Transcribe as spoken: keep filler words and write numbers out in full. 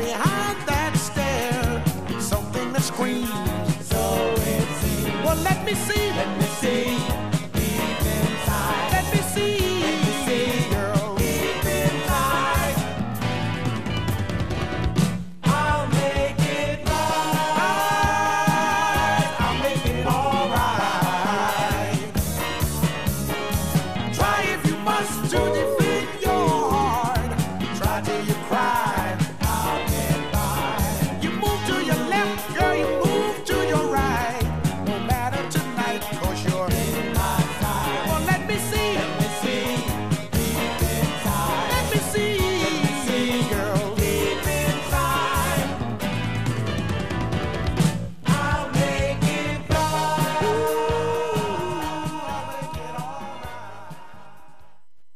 behind that stare, something that screams. So it seems. Well, let me see. Let me